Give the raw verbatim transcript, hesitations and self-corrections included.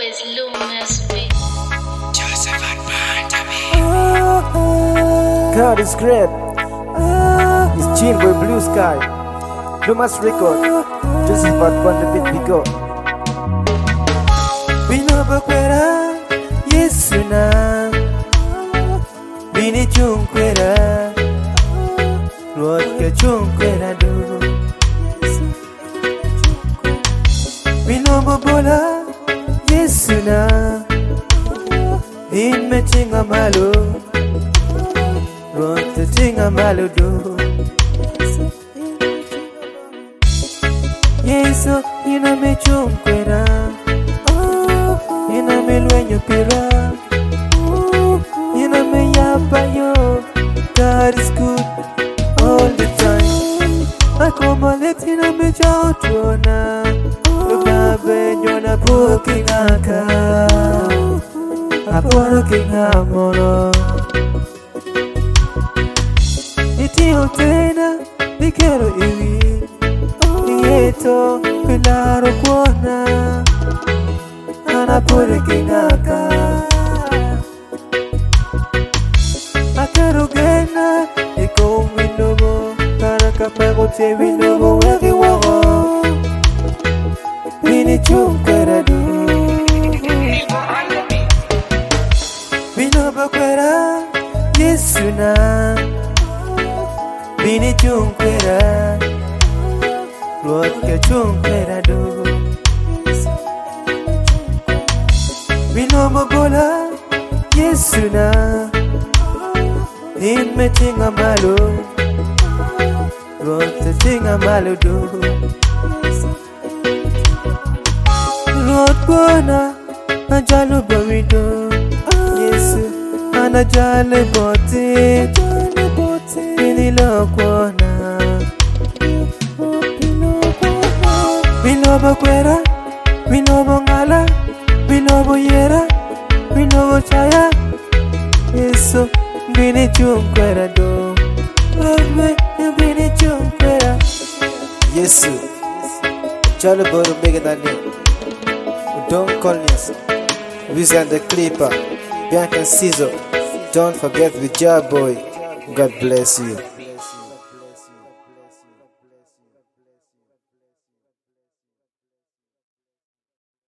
always luminous with Joseph and Bartaby. God is great. It's Gene Boy Blue Sky. Lumas Record. Joseph and Bartaby Bigo. Binobakwera Yesu na Bini chunkwera Lord ka chunkwera do Binobabola Yesu na Inme chinga malo Lord ka chinga malo do Yesu ina me chunkwera Ina me luenyo pira Ina me yapa yo God is good all the time Akoma letina me chautrona Ubabe nyona puki ngaka Aporo kinga mono Itio tena Nikero iwi Nieto Pilaro kuona Anapure kinaka Akero gena Iko winobo Karaka pego te winobo Wegi wago Bini chunkwera du Winobo kwera Yesu na Bini chunkwera Lord ka chunkwera du Binobo bola Yesu na Inme chinga malo Lord ka chinga malo do Lord bona Ajalo barido Yesu Anajale bote Binilo kwana Binobo kwera Binobo ngala Binobo yera Binobo chaya Yesu Bini chunkwera do Love Bini chunkwera Yesu Chalo boro mega dani Don't call us Wizard the Clipper Bianca Cizo Don't forget with Jar Boy God bless you.